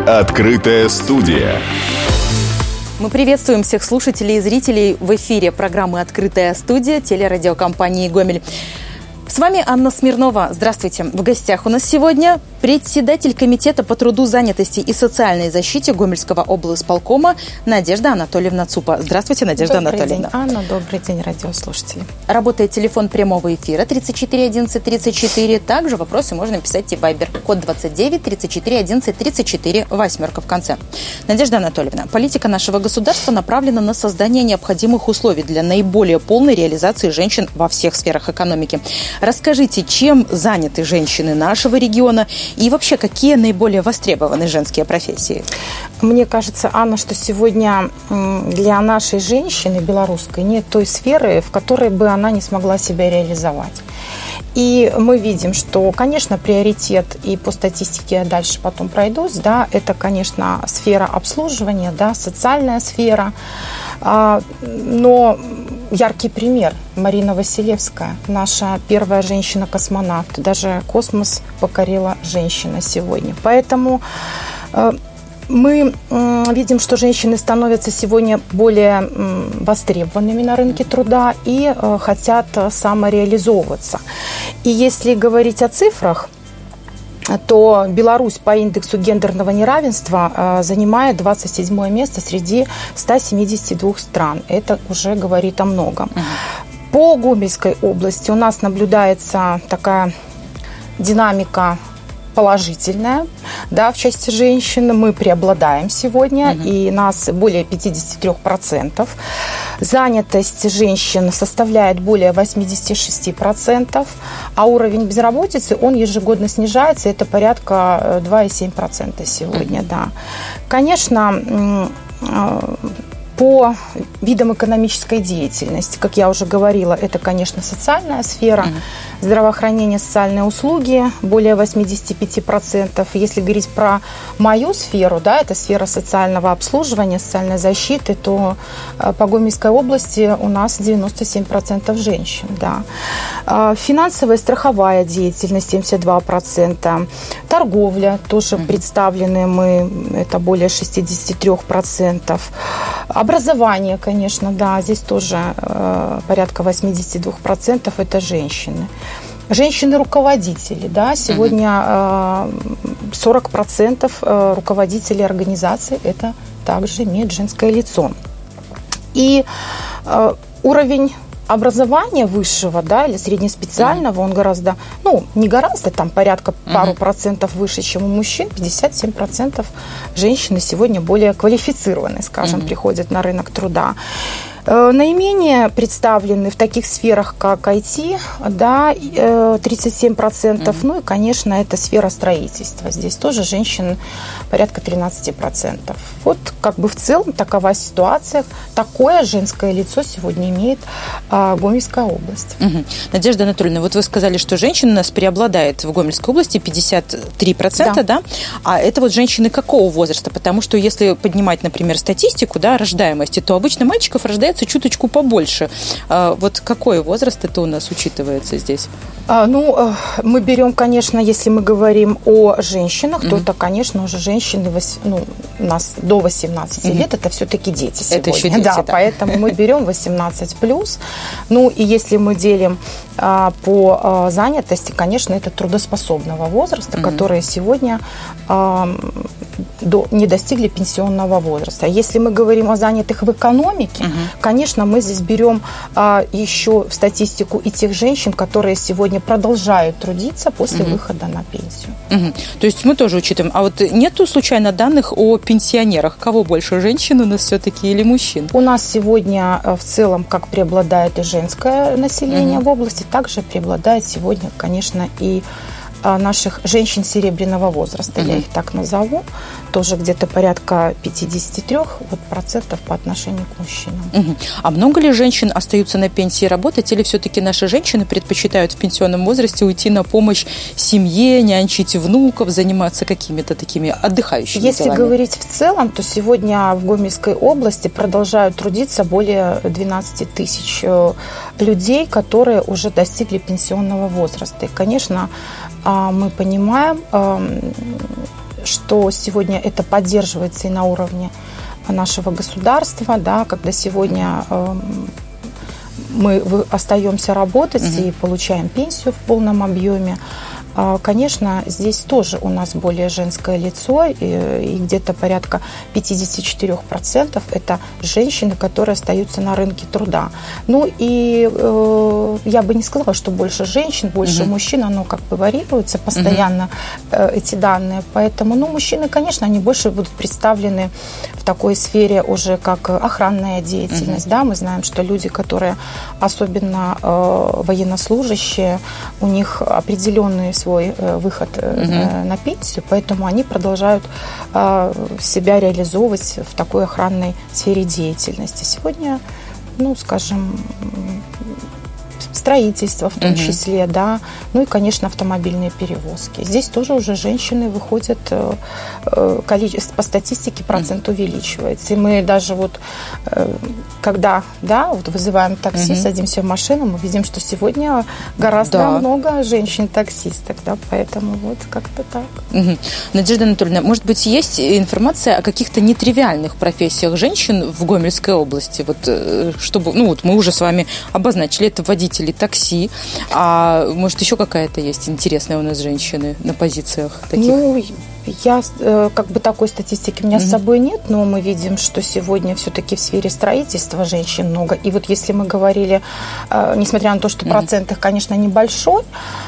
Открытая студия. Мы приветствуем всех слушателей и зрителей в эфире программы «Открытая студия» телерадиокомпании «Гомель». С вами Анна Смирнова. Здравствуйте. В гостях у нас сегодня председатель Комитета по труду, занятости и социальной защите Гомельского облисполкома Надежда Анатольевна Цупа. Здравствуйте, Надежда Анатольевна. Добрый день, Анна. Добрый день, радиослушатели. Работает телефон прямого эфира 34 11 34. Также вопросы можно писать в Viber. Код 29 34 11 34, 8 в конце. Надежда Анатольевна, политика нашего государства направлена на создание необходимых условий для наиболее полной реализации женщин во всех сферах экономики. Расскажите, чем заняты женщины нашего региона и вообще какие наиболее востребованы женские профессии? Мне кажется, Анна, что сегодня для нашей женщины белорусской нет той сферы, в которой бы она не смогла себя реализовать. И мы видим, что, конечно, приоритет, и по статистике я дальше потом пройдусь, да, это, конечно, сфера обслуживания, да, социальная сфера. Но яркий пример – Марина Василевская, наша первая женщина-космонавт. Даже космос покорила женщина сегодня. Поэтому мы видим, что женщины становятся сегодня более востребованными на рынке труда и хотят самореализовываться. И если говорить о цифрах, то Беларусь по индексу гендерного неравенства занимает 27 место среди 172 стран. Это уже говорит о многом. По Гомельской области у нас наблюдается такая динамика положительная, да, в части женщин. Мы преобладаем сегодня, и нас более 53%. Занятость женщин составляет более 86%, а уровень безработицы, он ежегодно снижается, это порядка 2,7% сегодня, да. Конечно, по видам экономической деятельности, как я уже говорила, это, конечно, социальная сфера, здравоохранение, социальные услуги, более 85%. Если говорить про мою сферу, да, это сфера социального обслуживания, социальной защиты, то по Гомельской области у нас 97% женщин. Да. Финансовая и страховая деятельность 72%. Торговля тоже представлены мы, это более 63%. Образование, конечно, да, здесь тоже порядка 82% это женщины. Женщины-руководители, да, сегодня 40% руководителей организаций это также имеет женское лицо. И уровень образования высшего, да, или среднеспециального, он гораздо, не гораздо, там порядка пару процентов выше, чем у мужчин, 57% женщины сегодня более квалифицированные, скажем, приходят на рынок труда. Наименее представлены в таких сферах, как IT, да, 37%. Ну и, конечно, это сфера строительства. Здесь тоже женщин порядка 13%. Вот как бы в целом такова ситуация. Такое женское лицо сегодня имеет Гомельская область. Надежда Анатольевна, вот вы сказали, что женщин у нас преобладает в Гомельской области 53%, да? А это вот женщины какого возраста? Потому что если поднимать, например, статистику, да, рождаемости, то обычно мальчиков рождается чуточку побольше. Вот какой возраст это у нас учитывается здесь? Мы берем, конечно, если мы говорим о женщинах, то это, конечно, уже женщины у нас до 18 лет, это все-таки дети сегодня. Это еще дети, да. Поэтому мы берем 18+. Ну, и если мы делим по занятости, конечно, это трудоспособного возраста, которые сегодня не достигли пенсионного возраста. Если мы говорим о занятых в экономике, конечно, мы здесь берем еще в статистику и тех женщин, которые сегодня продолжают трудиться после выхода на пенсию. То есть мы тоже учитываем. А вот нету случайно данных о пенсионерах? Кого больше, женщин у нас все-таки или мужчин? У нас сегодня в целом как преобладает и женское население в области, также преобладает сегодня, конечно, и наших женщин серебряного возраста, я их так назову, тоже где-то порядка 53% по отношению к мужчинам. А много ли женщин остаются на пенсии работать, или все-таки наши женщины предпочитают в пенсионном возрасте уйти на помощь семье, нянчить внуков, заниматься какими-то такими отдыхающими делами? Если говорить в целом, то сегодня в Гомельской области продолжают трудиться более 12 тысяч людей, которые уже достигли пенсионного возраста. И, конечно, мы понимаем, что сегодня это поддерживается и на уровне нашего государства, да, когда сегодня мы остаемся работать и получаем пенсию в полном объеме. Конечно, здесь тоже у нас более женское лицо, и где-то порядка 54% это женщины, которые остаются на рынке труда. Ну и я бы не сказала, что больше женщин, больше мужчин, оно как бы варьируется постоянно, эти данные. Поэтому, мужчины, конечно, они больше будут представлены в такой сфере уже как охранная деятельность. Да? Мы знаем, что люди, которые особенно военнослужащие, у них определенные свой выход на пенсию, поэтому они продолжают себя реализовывать в такой охранной сфере деятельности. Сегодня, скажем, строительство в том числе, да, и, конечно, автомобильные перевозки. Здесь тоже уже женщины выходят, по статистике процент увеличивается. И мы даже когда, вызываем такси, садимся в машину, мы видим, что сегодня гораздо много женщин-таксисток, да, поэтому как-то так. Надежда Анатольевна, может быть, есть информация о каких-то нетривиальных профессиях женщин в Гомельской области? Чтобы, мы уже с вами обозначили, это водители такси, а может еще какая-то есть интересная у нас женщины на позициях таких? Я такой статистики у меня с собой нет, но мы видим, что сегодня все-таки в сфере строительства женщин много. И если мы говорили, несмотря на то, что процент их, конечно, небольшой,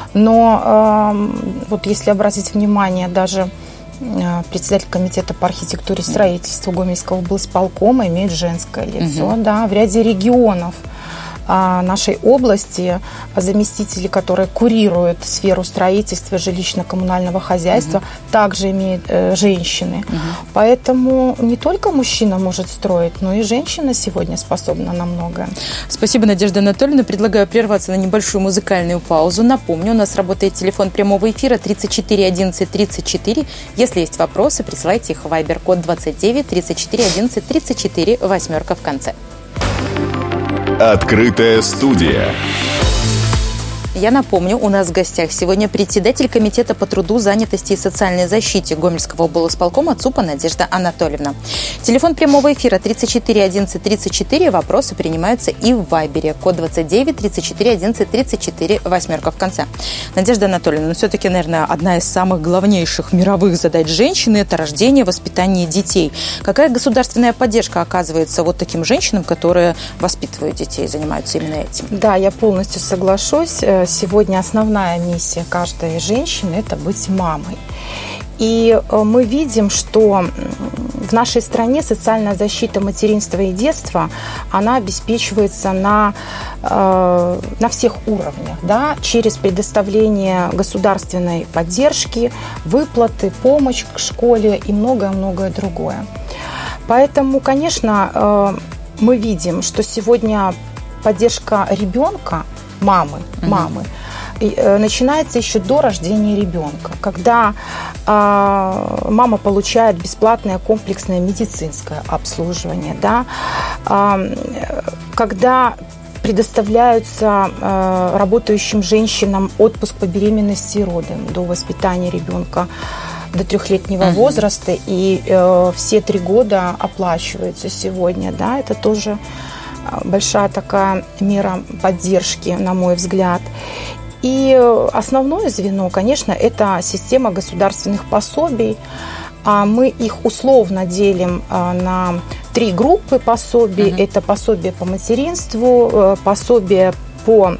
но если обратить внимание, даже председатель комитета по архитектуре и строительству Гомельского облсполкома имеет женское лицо, да, в ряде регионов нашей области заместители, которые курируют сферу строительства, жилищно-коммунального хозяйства, также имеют женщины. Поэтому не только мужчина может строить, но и женщина сегодня способна на многое. Спасибо, Надежда Анатольевна. Предлагаю прерваться на небольшую музыкальную паузу. Напомню, у нас работает телефон прямого эфира 34 11 34. Если есть вопросы, присылайте их в Viber, код 29 34 11 34, 8 в конце. Открытая студия. Я напомню, у нас в гостях сегодня председатель Комитета по труду, занятости и социальной защите Гомельского облсполкома ЦУПа Надежда Анатольевна. Телефон прямого эфира 34 11 34. Вопросы принимаются и в Вайбере. Код 29 34 11 34, 8 в конце. Надежда Анатольевна, все-таки, наверное, одна из самых главнейших мировых задач женщины – это рождение, воспитание детей. Какая государственная поддержка оказывается таким женщинам, которые воспитывают детей, занимаются именно этим? Да, я полностью соглашусь. Сегодня основная миссия каждой женщины – это быть мамой. И мы видим, что в нашей стране социальная защита материнства и детства, она обеспечивается на всех уровнях, да, через предоставление государственной поддержки, выплаты, помощь к школе и многое-многое другое. Поэтому, конечно, мы видим, что сегодня поддержка ребенка, мамы, начинается еще до рождения ребенка, когда мама получает бесплатное комплексное медицинское обслуживание, да, когда предоставляются работающим женщинам отпуск по беременности и родам до воспитания ребенка до 3-летнего возраста, и все 3 года оплачиваются сегодня, да, это тоже большая такая мера поддержки, на мой взгляд. И основное звено, конечно, это система государственных пособий. Мы их условно делим на 3 группы пособий. Это пособие по материнству, пособие по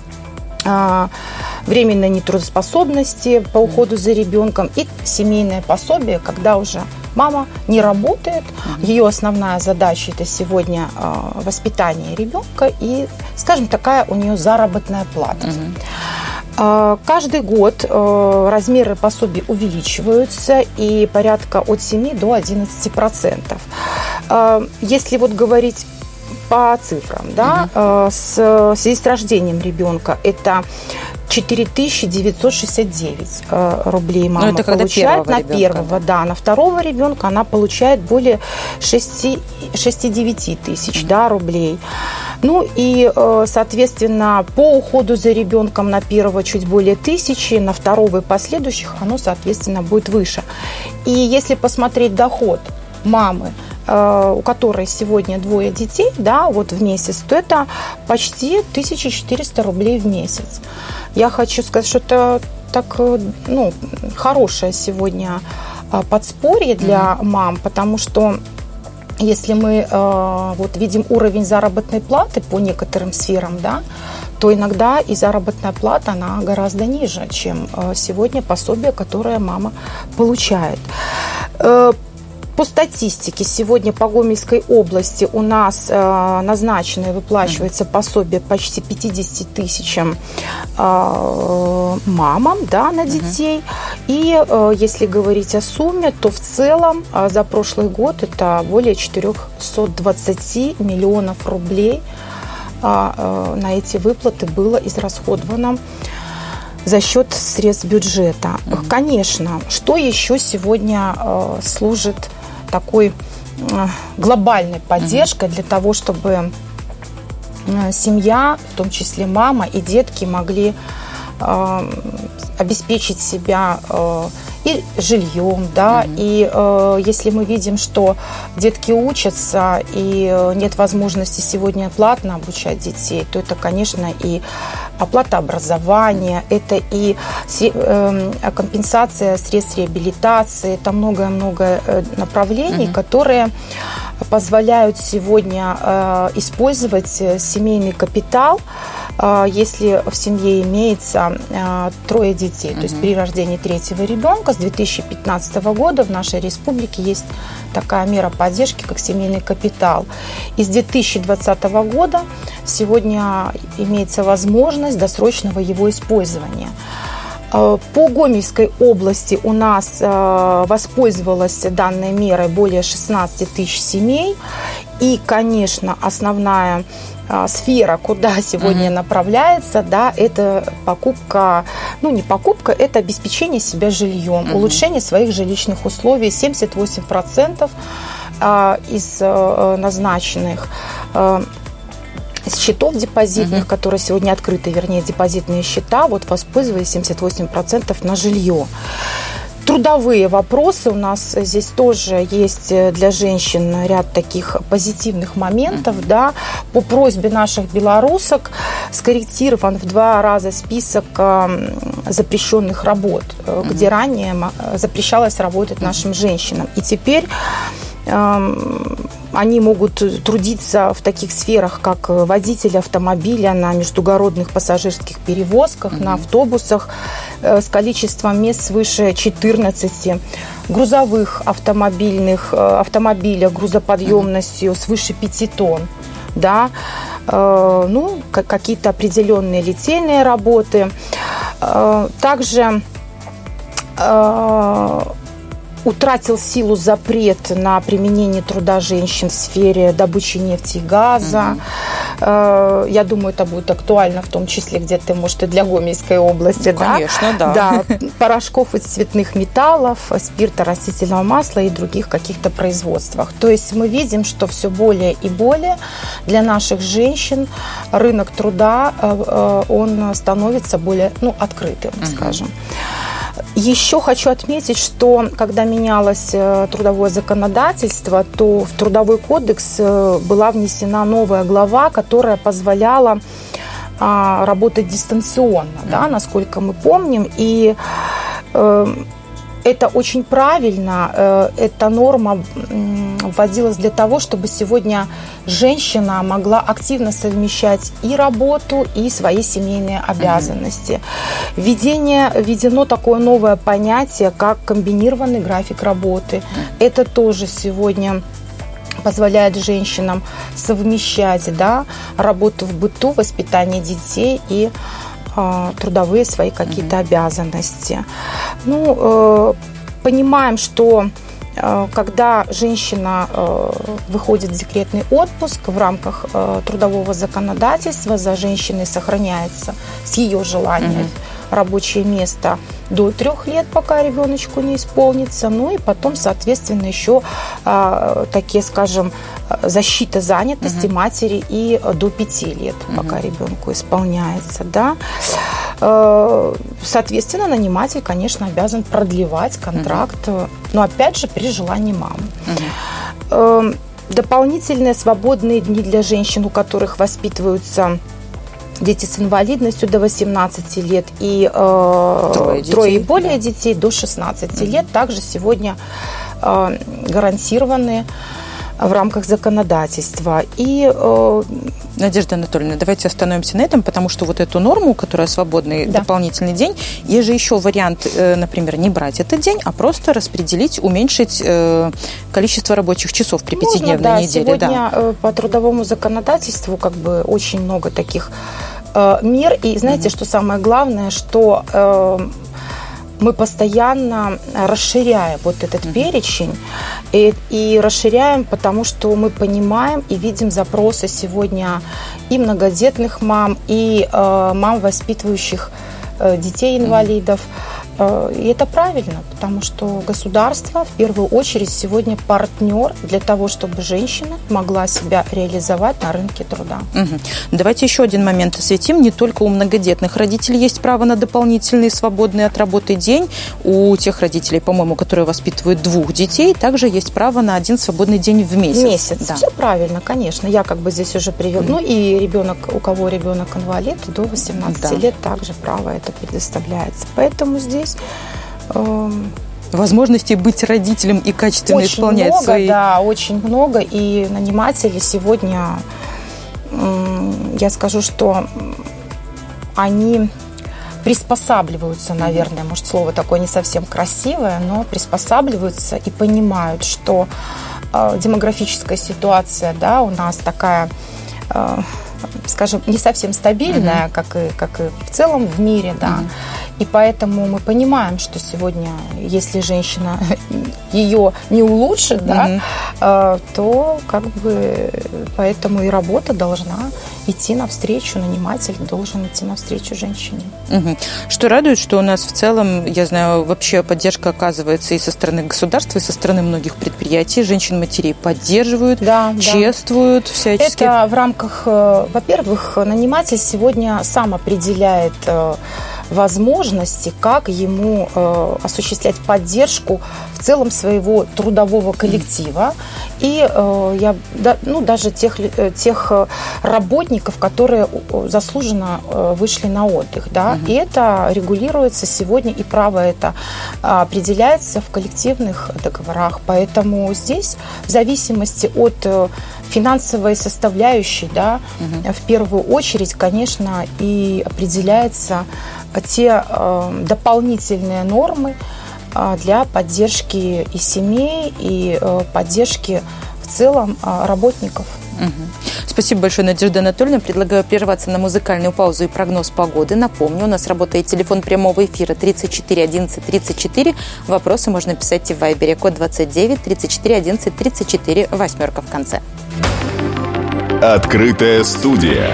временной нетрудоспособности, по уходу за ребенком, и семейное пособие, когда уже мама не работает, ее основная задача – это сегодня воспитание ребенка и, скажем, такая у нее заработная плата. Каждый год размеры пособий увеличиваются, и порядка от 7 до 11%. Если говорить по цифрам, да, в связи с рождением ребенка, это 4969 рублей мама это получает на ребенка, первого, да. На второго ребенка она получает более 6-9 тысяч, да, рублей. Ну и, соответственно, по уходу за ребенком на первого чуть более 1000, на второго и последующих оно, соответственно, будет выше. И если посмотреть доход мамы, у которой сегодня 2 детей, да, вот в месяц, то это почти 1400 рублей в месяц. Я хочу сказать, что это так, ну, хорошее сегодня подспорье для мам, потому что если мы вот видим уровень заработной платы по некоторым сферам, да, то иногда и заработная плата, она гораздо ниже, чем сегодня пособие, которое мама получает. По статистике, сегодня по Гомельской области у нас назначено и выплачивается пособие почти 50 тысячам мамам, да, на детей. И если говорить о сумме, то в целом за прошлый год это более 420 миллионов рублей на эти выплаты было израсходовано за счет средств бюджета. Конечно, что еще сегодня служит такой глобальной поддержкой для того, чтобы семья, в том числе мама и детки, могли обеспечить себя и жильем, да, и если мы видим, что детки учатся и нет возможности сегодня платно обучать детей, то это, конечно, и оплата образования, это и компенсация средств реабилитации, это много-много направлений, которые позволяют сегодня использовать семейный капитал, если в семье имеется 3 детей. То есть при рождении 3-го ребенка с 2015 года в нашей республике есть такая мера поддержки, как семейный капитал. И с 2020 года сегодня имеется возможность досрочного его использования. По Гомельской области у нас воспользовалась данной мерой более 16 тысяч семей. И, конечно, основная сфера, куда сегодня направляется, да, это покупка, ну не покупка, это обеспечение себя жильем, улучшение своих жилищных условий. 78% из назначенных счетов депозитных, которые сегодня открыты, вернее, депозитные счета, вот воспользовались 78% на жилье. Трудовые вопросы у нас здесь тоже есть для женщин ряд таких позитивных моментов, да. По просьбе наших белорусок скорректирован в 2 раза список запрещенных работ, где ранее запрещалось работать нашим женщинам. И теперь они могут трудиться в таких сферах, как водитель автомобиля на междугородных пассажирских перевозках, на автобусах с количеством мест свыше 14, грузовых автомобилях грузоподъемностью свыше 5 тонн, да, ну, какие-то определенные литейные работы. Также утратил силу запрет на применение труда женщин в сфере добычи нефти и газа. Я думаю, это будет актуально в том числе где-то, может, и для Гомельской области. Конечно, да. Да, порошков из цветных металлов, спирта, растительного масла и других каких-то производствах. То есть мы видим, что все более и более для наших женщин рынок труда, он становится более, ну, открытым, скажем. Еще хочу отметить, что когда менялось трудовое законодательство, то в Трудовой кодекс была внесена новая глава, которая позволяла работать дистанционно, да, насколько мы помним. И это очень правильно. Эта норма вводилась для того, чтобы сегодня женщина могла активно совмещать и работу, и свои семейные обязанности. Введено такое новое понятие, как комбинированный график работы. Это тоже сегодня позволяет женщинам совмещать, да, работу в быту, воспитание детей и трудовые свои какие-то обязанности. Ну, понимаем, что когда женщина выходит в декретный отпуск в рамках трудового законодательства, за женщиной сохраняется с ее желанием рабочее место до 3 лет, пока ребеночку не исполнится. Ну и потом, соответственно, еще такие, скажем, защита занятости матери и до 5 лет, пока ребенку исполняется. Да? Соответственно, наниматель, конечно, обязан продлевать контракт, но опять же при желании мамы. Дополнительные свободные дни для женщин, у которых воспитываются дети с инвалидностью до 18 лет и трое и более детей до 16 лет, также сегодня гарантированы в рамках законодательства. И, Надежда Анатольевна, давайте остановимся на этом, потому что вот эту норму, которая свободный дополнительный день, есть же еще вариант, например, не брать этот день, а просто распределить, уменьшить количество рабочих часов при 5-дневной неделе. Сегодня по трудовому законодательству как бы очень много таких мер. И знаете, что самое главное, что мы постоянно расширяем вот этот перечень и расширяем, потому что мы понимаем и видим запросы сегодня и многодетных мам, и мам, воспитывающих детей-инвалидов. И это правильно, потому что государство в первую очередь сегодня партнер для того, чтобы женщина могла себя реализовать на рынке труда. Давайте еще один момент осветим. Не только у многодетных родителей есть право на дополнительный свободный от работы день. У тех родителей, по-моему, которые воспитывают 2 детей, также есть право на 1 свободный день в месяц. Да. Все правильно, конечно. Я как бы здесь уже привела. Ну и ребенок, у кого ребенок инвалид, до 18 лет также право это предоставляется. Поэтому здесь возможностей быть родителем и качественно очень исполнять много, свои... Да, очень много. И наниматели сегодня, я скажу, что они приспосабливаются, наверное, может, слово такое не совсем красивое, но приспосабливаются и понимают, что демографическая ситуация, да, у нас такая, скажем, не совсем стабильная, как и в целом в мире, да. И поэтому мы понимаем, что сегодня, если женщина ее не улучшит, да, то как бы поэтому и работа должна идти навстречу, наниматель должен идти навстречу женщине. Что радует, что у нас в целом, я знаю, вообще поддержка оказывается и со стороны государства, и со стороны многих предприятий. Женщин-матерей поддерживают, чествуют всячески. Это в рамках, во-первых, наниматель сегодня сам определяет возможности, как ему осуществлять поддержку в целом своего трудового коллектива и даже тех работников, которые заслуженно вышли на отдых. Да? И это регулируется сегодня, и право это определяется в коллективных договорах. Поэтому здесь в зависимости от финансовой составляющей, да, в первую очередь, конечно, и определяется те дополнительные нормы для поддержки и семей, и поддержки в целом работников. Спасибо большое, Надежда Анатольевна. Предлагаю прерваться на музыкальную паузу и прогноз погоды. Напомню, у нас работает телефон прямого эфира 34 11 34. Вопросы можно писать в Вайбере. Код 29 34 11 34, 8 в конце. Открытая студия.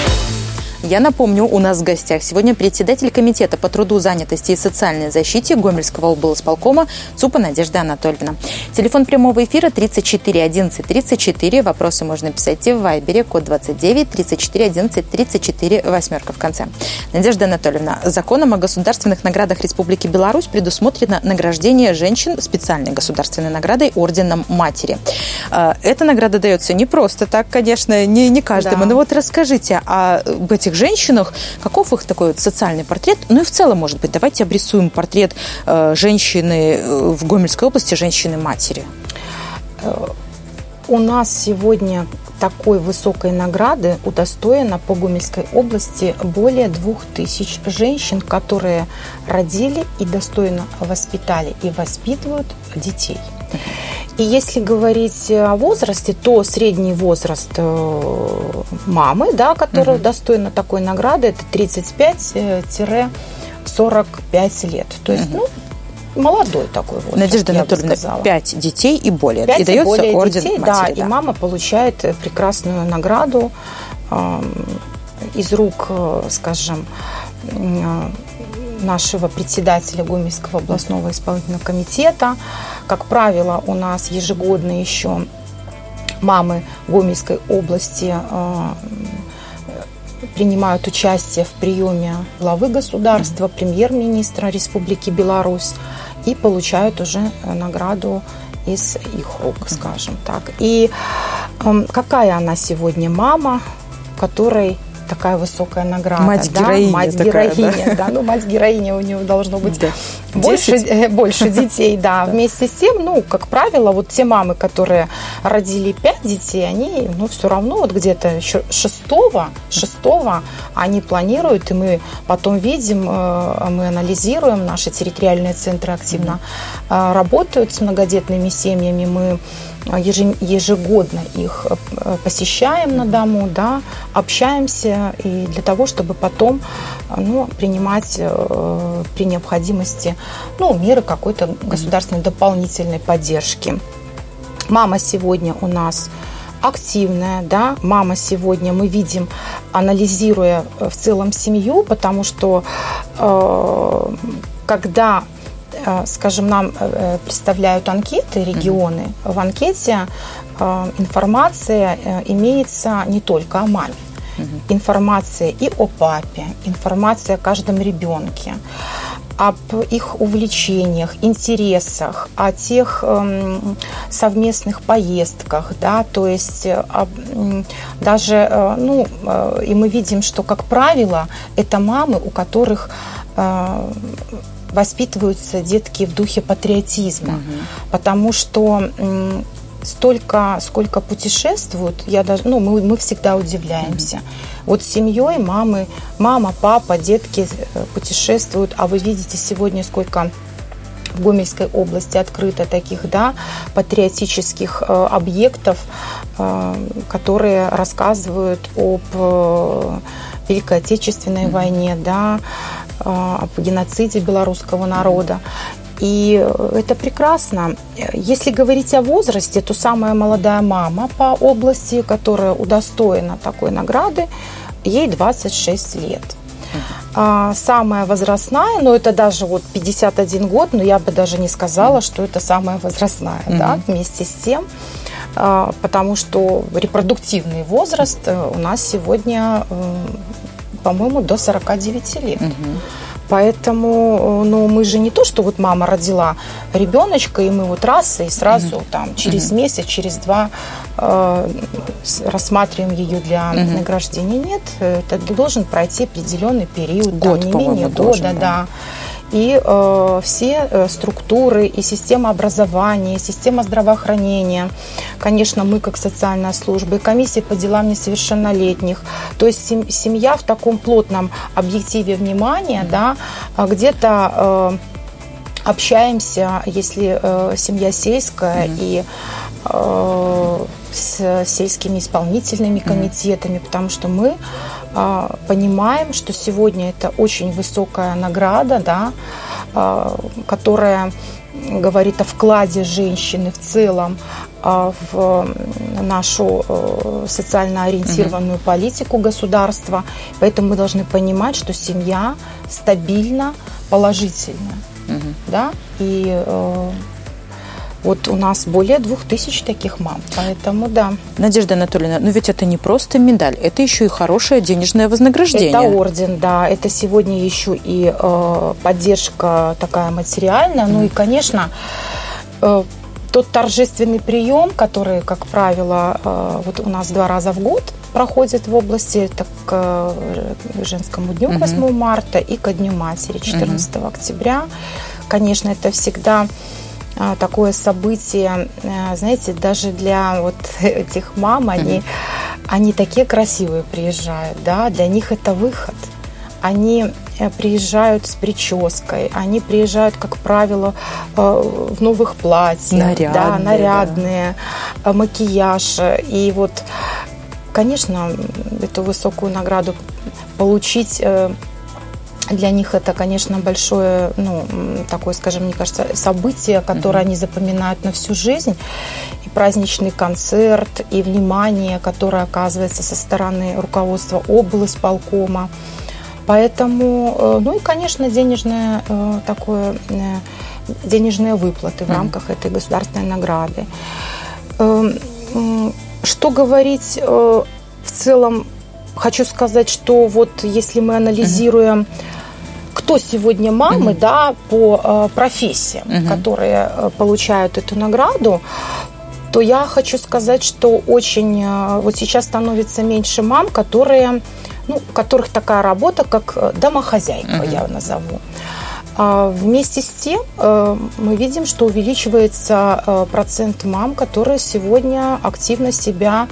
Я напомню, у нас в гостях сегодня председатель комитета по труду, занятости и социальной защите Гомельского облсполкома ЦУПа Надежда Анатольевна. Телефон прямого эфира 34 11 34. Вопросы можно писать в Вайбере, код 29 34 11 34, 8 в конце. Надежда Анатольевна, законом о государственных наградах Республики Беларусь предусмотрено награждение женщин специальной государственной наградой Орденом Матери. Эта награда дается не просто так, конечно, не каждому. Но вот расскажите об этих женщинах, каков их такой вот социальный портрет, ну и в целом, может быть, давайте обрисуем портрет женщины в Гомельской области, женщины-матери. У нас сегодня такой высокой награды удостоено по Гомельской области более 2000 женщин, которые родили и достойно воспитали и воспитывают детей. И если говорить о возрасте, то средний возраст мамы, да, которая достойна такой награды, это 35-45 лет. То есть, молодой такой возраст. Надежда Анатольевна, 5 детей и более. 5 и дается более орден детей, матери. Да, и мама получает прекрасную награду из рук, скажем, нашего председателя Гомельского областного исполнительного комитета. Как правило, у нас ежегодно еще мамы Гомельской области принимают участие в приеме главы государства, премьер-министра Республики Беларусь и получают уже награду из их рук, скажем так. И какая она сегодня мама, которой такая высокая награда? Мать-героиня. Мать-героиня, да. Ну, мать-героиня, у нее должно быть больше детей, да. Вместе с тем, как правило, вот те мамы, которые родили 5 детей, они, все равно вот где-то еще шестого они планируют, и мы потом видим, мы анализируем, наши территориальные центры активно работают с многодетными семьями, мы ежегодно их посещаем на дому, да, общаемся, и для того, чтобы потом принимать при необходимости меры какой-то государственной дополнительной поддержки. Мама сегодня у нас активная, да, мама сегодня мы видим, анализируя в целом семью, потому что когда, скажем, нам представляют анкеты регионы, в анкете информация имеется не только о маме, информация и о папе, информация о каждом ребенке, об их увлечениях, интересах, о тех совместных поездках, да, то есть даже, и мы видим, что, как правило, это мамы, у которых воспитываются детки в духе патриотизма, потому что сколько путешествуют, мы всегда удивляемся. Вот с семьей мама, папа, детки путешествуют, а вы видите сегодня, сколько в Гомельской области открыто таких, да, патриотических объектов, которые рассказывают об Великой Отечественной войне, да, об геноциде белорусского народа. И это прекрасно. Если говорить о возрасте, то самая молодая мама по области, которая удостоена такой награды, ей 26 лет. Самая возрастная, это даже 51 год, но я бы даже не сказала, что это самая возрастная, да, вместе с тем, потому что репродуктивный возраст у нас сегодня, по-моему, до 49 лет. Поэтому, мы же не то, что мама родила ребеночка, и мы раз и сразу через месяц, через 2 рассматриваем ее для награждения. Нет, это должен пройти определенный период, не менее года, да. И все структуры, и система образования, и система здравоохранения. Конечно, мы как социальная служба, и комиссия по делам несовершеннолетних. То есть семья в таком плотном объективе внимания, да, где-то общаемся, если семья сельская, и с сельскими исполнительными комитетами, потому что мы понимаем, что сегодня это очень высокая награда, да, которая говорит о вкладе женщины в целом в нашу социально ориентированную политику государства. Поэтому мы должны понимать, что семья стабильна, положительна. Да? И у нас более 2000 таких мам, поэтому да. Надежда Анатольевна, но ведь это не просто медаль, это еще и хорошее денежное вознаграждение. Это орден, да, это сегодня еще и поддержка такая материальная, и, конечно, тот торжественный прием, который, как правило, у нас 2 раза в год проходит в области, это к Женскому дню 8 марта и ко Дню матери 14 октября. Конечно, это всегда такое событие, знаете, даже для этих мам, они такие красивые приезжают, да, для них это выход. Они приезжают с прической, они приезжают, как правило, в новых платьях, нарядные, макияж. И конечно, эту высокую награду получить Для них это, конечно, большое, такое, скажем, мне кажется, событие, которое они запоминают на всю жизнь. И праздничный концерт, и внимание, которое оказывается со стороны руководства облисполкома. Поэтому, и, конечно, денежные выплаты в рамках этой государственной награды. Что говорить в целом, хочу сказать, что вот если мы анализируем, кто сегодня мамы, по профессиям, которые получают эту награду, то я хочу сказать, что очень вот сейчас становится меньше мам, у которых такая работа, как домохозяйка, я назову. Вместе с тем мы видим, что увеличивается процент мам, которые сегодня активно себя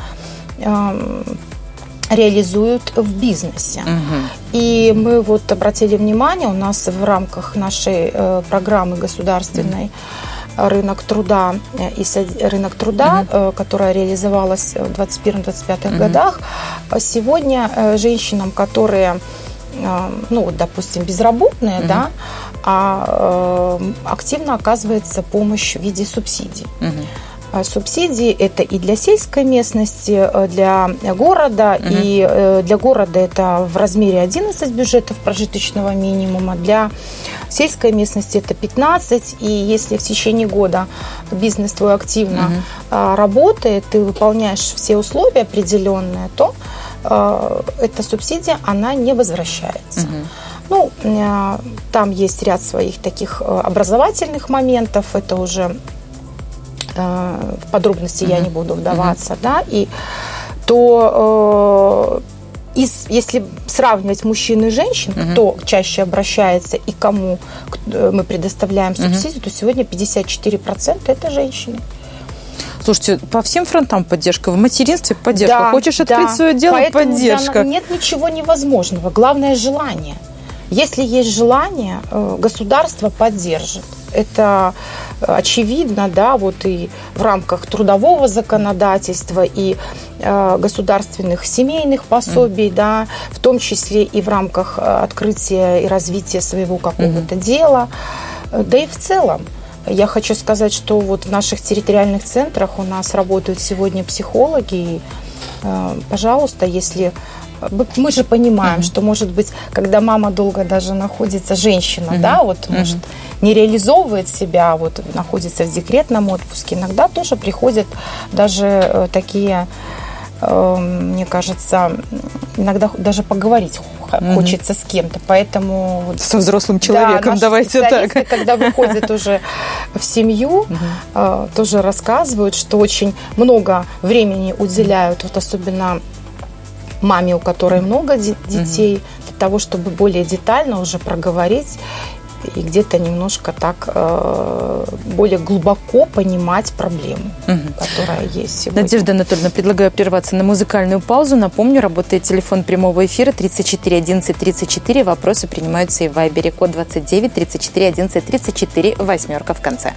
реализуют в бизнесе. И мы вот обратили внимание, у нас в рамках нашей программы государственной рынок труда, которая реализовалась в 2021-2025 годах, сегодня женщинам, которые, допустим, безработные, активно оказывается помощь в виде субсидий. Субсидии это и для сельской местности, для города, и для города это в размере 11 бюджетов прожиточного минимума, для сельской местности это 15, и если в течение года бизнес твой активно работает, ты выполняешь все условия определенные, то эта субсидия, она не возвращается. Там есть ряд своих таких образовательных моментов, это уже в подробности я не буду вдаваться, если сравнивать мужчин и женщин, кто чаще обращается и кому мы предоставляем субсидию, то сегодня 54% это женщины. Слушайте, по всем фронтам поддержка, в материнстве поддержка, хочешь открыть свое дело, поэтому поддержка. Нет ничего невозможного, главное желание. Если есть желание, государство поддержит. Это очевидно, и в рамках трудового законодательства, и государственных семейных пособий, в том числе и в рамках открытия и развития своего какого-то дела. Да и в целом, я хочу сказать, что вот в наших территориальных центрах у нас работают сегодня психологи, и, пожалуйста, если... Мы же понимаем, что, может быть, когда мама долго даже находится, женщина, может, не реализовывает себя, находится в декретном отпуске, иногда тоже приходят даже такие, мне кажется, иногда даже поговорить хочется с кем-то, поэтому... Со взрослым человеком, давайте так. Когда выходят уже в семью, тоже рассказывают, что очень много времени уделяют, особенно маме, у которой много детей, для того, чтобы более детально уже проговорить и где-то немножко так более глубоко понимать проблему, которая есть сегодня. Надежда Анатольевна, предлагаю прерваться на музыкальную паузу. Напомню, работает телефон прямого эфира 34 11 34. Вопросы принимаются и в Вайбере. Код 29 34 11 34, 8 в конце.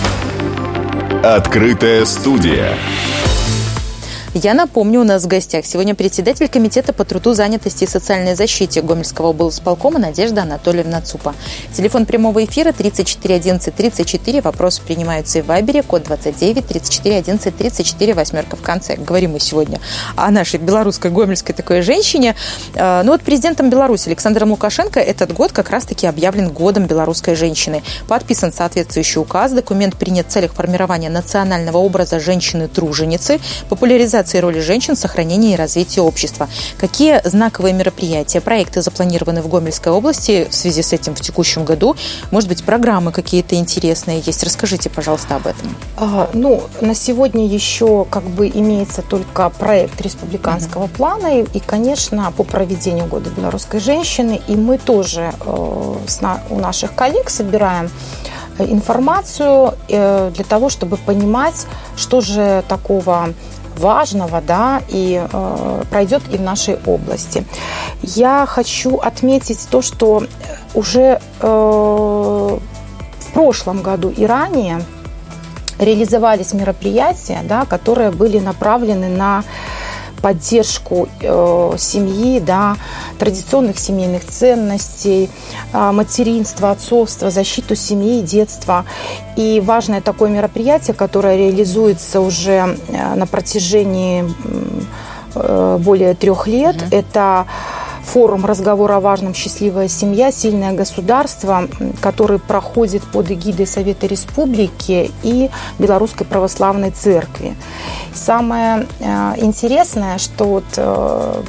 Открытая студия. Я напомню, у нас в гостях сегодня председатель Комитета по труду, занятости и социальной защите Гомельского облсполкома Надежда Анатольевна Цупа. Телефон прямого эфира 34 11 34. Вопросы принимаются и в Вайбере. Код 29 34 11 34, 8 в конце. Говорим мы сегодня о нашей белорусской гомельской такой женщине. Президентом Беларуси Александром Лукашенко этот год как раз-таки объявлен годом белорусской женщины. Подписан соответствующий указ. Документ принят в целях формирования национального образа женщины-труженицы, популяризации роли женщин в сохранении и развитии общества. Какие знаковые мероприятия, проекты запланированы в Гомельской области в связи с этим в текущем году? Может быть, программы какие-то интересные есть? Расскажите, пожалуйста, об этом. На сегодня еще имеется только проект республиканского плана и, конечно, по проведению года белорусской женщины. И мы тоже у наших коллег собираем информацию для того, чтобы понимать, что же такого важного, и пройдет и в нашей области. Я хочу отметить то, что уже в прошлом году и ранее реализовались мероприятия, которые были направлены на поддержку семьи, да, традиционных семейных ценностей, материнства, отцовства, защиту семьи и детства. И важное такое мероприятие, которое реализуется уже на протяжении более 3 лет, это форум «Разговор о важном. Счастливая семья. Сильное государство», который проходит под эгидой Совета Республики и Белорусской Православной Церкви. Самое интересное, что вот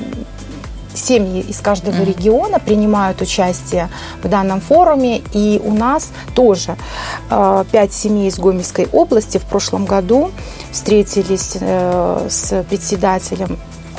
семьи из каждого региона принимают участие в данном форуме, и у нас тоже 5 семей из Гомельской области в прошлом году встретились с председателем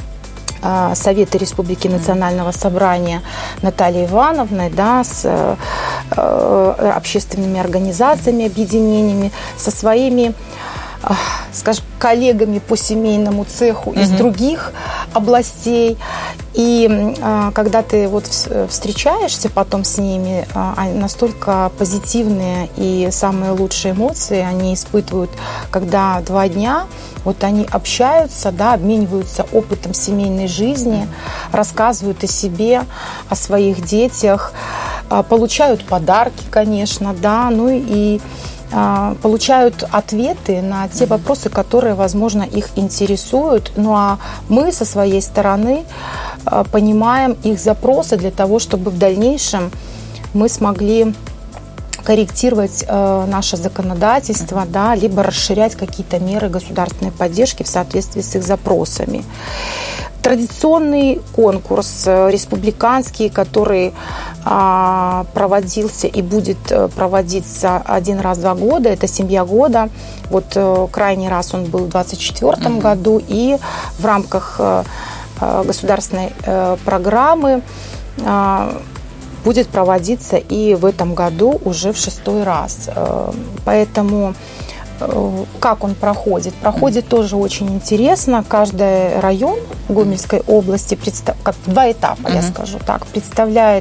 Совета Республики Национального собрания Натальей Ивановной, да, с общественными организациями, объединениями, со своими, скажем, коллегами по семейному цеху из других областей. И когда ты вот встречаешься потом с ними, настолько позитивные и самые лучшие эмоции они испытывают, когда 2 дня вот они общаются, да, обмениваются опытом семейной жизни, рассказывают о себе, о своих детях, получают подарки, конечно, да, ну и получают ответы на те вопросы, которые, возможно, их интересуют. Ну а мы со своей стороны понимаем их запросы для того, чтобы в дальнейшем мы смогли корректировать наше законодательство, да, либо расширять какие-то меры государственной поддержки в соответствии с их запросами. Традиционный конкурс республиканский, который проводился и будет проводиться 1 раз в 2 года, это «Семья года». Вот крайний раз он был в 2024 году, и в рамках государственной программы будет проводиться и в этом году уже в 6-й раз. Поэтому как он проходит? Проходит тоже очень интересно. Каждый район Гомельской области, как 2 этапа, я скажу так, представляет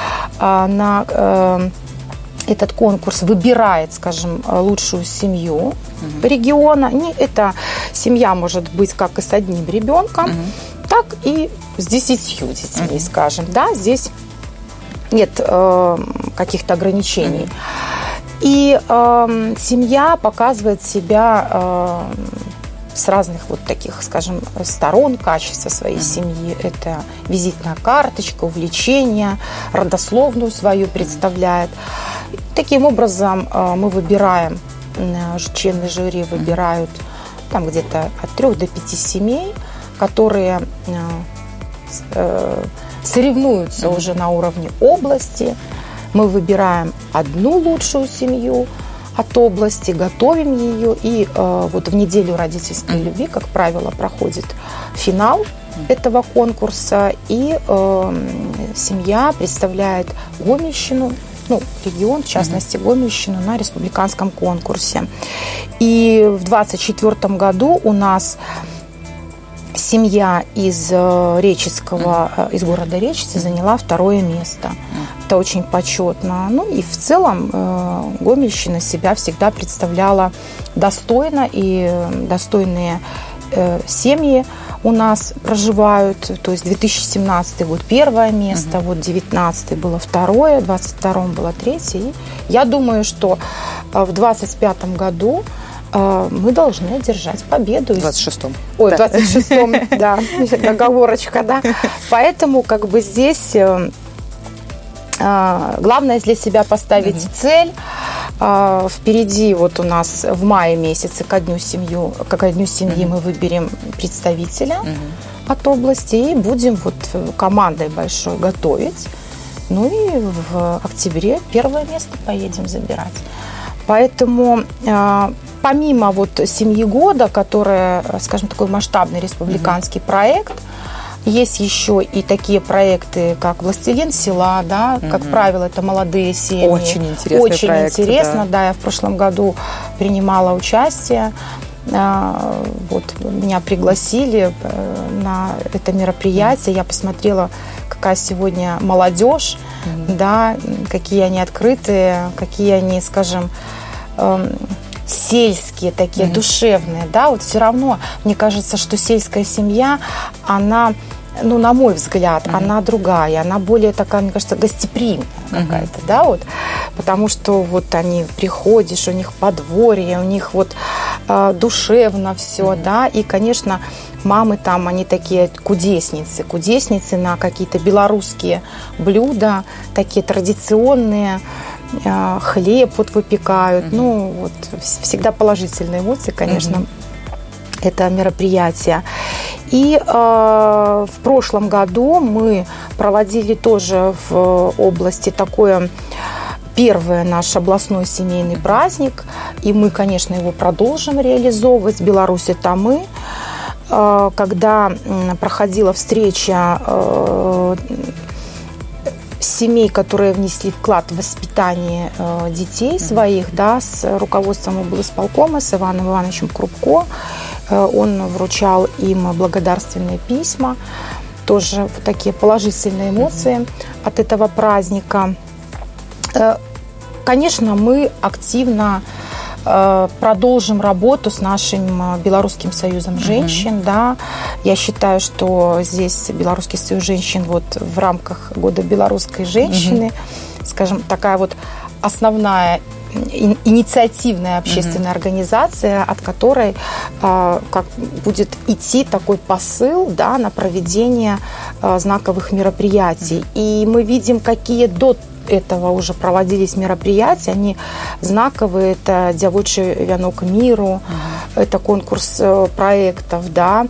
на этот конкурс, выбирает, скажем, лучшую семью региона. Эта семья может быть как и с 1 ребенком, так и с 10 детьми, скажем. Да, здесь нет каких-то ограничений. И семья показывает себя с разных вот таких, скажем, сторон, качества своей семьи. Это визитная карточка, увлечения, родословную свою представляет. Таким образом мы выбираем, члены жюри выбирают там где-то от 3 до 5 семей, которые соревнуются уже на уровне области. Мы выбираем 1 лучшую семью от области, готовим ее, и вот в неделю родительской любви, как правило, проходит финал этого конкурса, и семья представляет Гомельщину, ну, регион, в частности, Гомельщину, на республиканском конкурсе. И в 2024 году у нас семья из Речицкого, из города Речицы заняла 2-е место. Это очень почетно. Ну и в целом Гомельщина себя всегда представляла достойно, и достойные семьи у нас проживают. То есть 2017 год 1-е место, вот 2019 было 2-е, в 2022 было 3-е. И я думаю, что в 2025 году мы должны одержать победу. В 26-м. Ой, в 26-м, да, оговорочка, да. Поэтому как бы здесь главное для себя поставить цель. Впереди вот у нас в мае месяце ко дню семьи мы выберем представителя от области и будем вот командой большой готовить. Ну и в октябре 1-е место поедем забирать. Поэтому помимо вот «Семьи года», которая, скажем, такой масштабный республиканский проект, есть еще и такие проекты, как «Властелин села», да, как правило, это молодые семьи. Очень интересный Очень проект, интересно, да. Я в прошлом году принимала участие. Вот, меня пригласили на это мероприятие. Я посмотрела, какая сегодня молодежь, да, какие они открытые, какие они, скажем, сельские, такие душевные, да, вот все равно, мне кажется, что сельская семья, она, ну, на мой взгляд, она другая, она более такая, мне кажется, гостеприимная какая-то, да, вот, потому что вот они приходишь, у них подворье, у них вот душевно все, да, и, конечно, мамы там, они такие кудесницы на какие-то белорусские блюда, такие традиционные, хлеб вот выпекают, ну, вот, всегда положительные эмоции, конечно, это мероприятие. И в прошлом году мы проводили тоже в области такое первый наш областной семейный праздник, и мы, конечно, его продолжим реализовывать в Беларуси Тамы, когда проходила встреча семей, которые внесли вклад в воспитание детей своих, да, с руководством облисполкома, с Иваном Ивановичем Крупко. Он вручал им благодарственные письма, тоже такие положительные эмоции от этого праздника. Конечно, мы активно продолжим работу с нашим Белорусским союзом женщин. Да. Я считаю, что здесь Белорусский союз женщин вот в рамках года белорусской женщины, скажем, такая вот основная инициативная общественная организация, от которой как будет идти такой посыл, да, на проведение знаковых мероприятий. И мы видим, какие до этого уже проводились мероприятия, они знаковые, это «Дзявочий вянок миру», это конкурс проектов, да,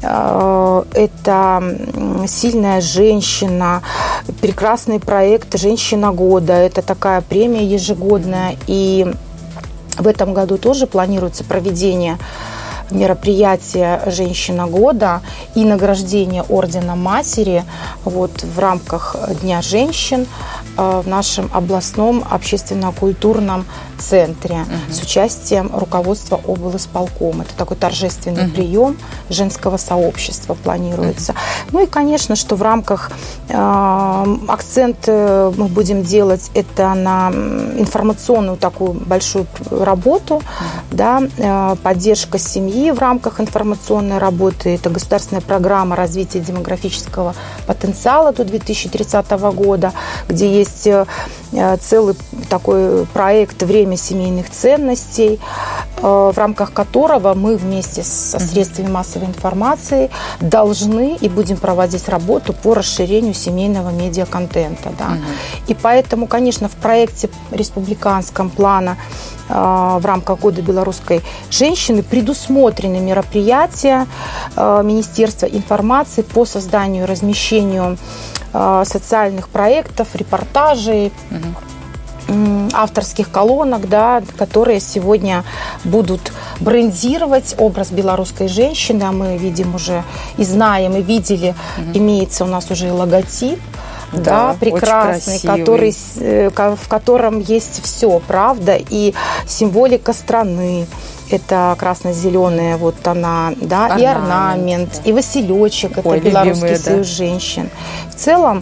это «Сильная женщина», прекрасный проект «Женщина года», это такая премия ежегодная, и в этом году тоже планируется проведение мероприятие «Женщина года» и награждение Ордена Матери вот, в рамках Дня женщин в нашем областном общественно-культурном центре с участием руководства облисполкома. Это такой торжественный прием женского сообщества планируется. Ну и, конечно, что в рамках акцент мы будем делать это на информационную такую большую работу, да, поддержка семьи в рамках информационной работы. Это государственная программа развития демографического потенциала до 2030 года, где есть целый такой проект «Время семейных ценностей», в рамках которого мы вместе со средствами массовой информации должны и будем проводить работу по расширению семейного медиаконтента. Да. И поэтому, конечно, в проекте республиканском плана в рамках года белорусской женщины предусмотрены мероприятия Министерства информации по созданию и размещению социальных проектов, репортажей, авторских колонок, да, которые сегодня будут брендировать образ белорусской женщины. А мы видим уже и знаем, и видели, имеется у нас уже и логотип, да, прекрасный, который, в котором есть все, правда, и символика страны. Это красно-зеленая вот она, да, и орнамент, и василечек, это Белорусский союз женщин. В целом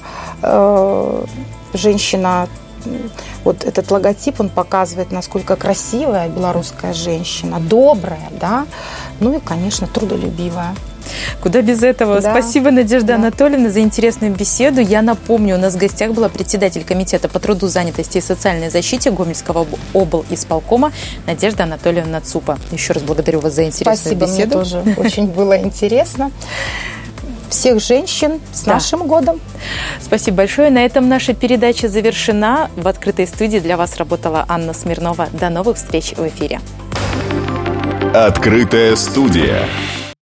женщина, вот этот логотип, он показывает, насколько красивая белорусская женщина, добрая, да, ну и, конечно, трудолюбивая. Куда без этого. Да. Спасибо, Надежда Анатольевна, за интересную беседу. Я напомню, у нас в гостях была председатель Комитета по труду, занятости и социальной защите Гомельского облисполкома Надежда Анатольевна Цупа. Еще раз благодарю вас за интересную беседу. Спасибо, мне тоже очень было интересно. Всех женщин с нашим годом. Спасибо большое. На этом наша передача завершена. В открытой студии для вас работала Анна Смирнова. До новых встреч в эфире. Открытая студия.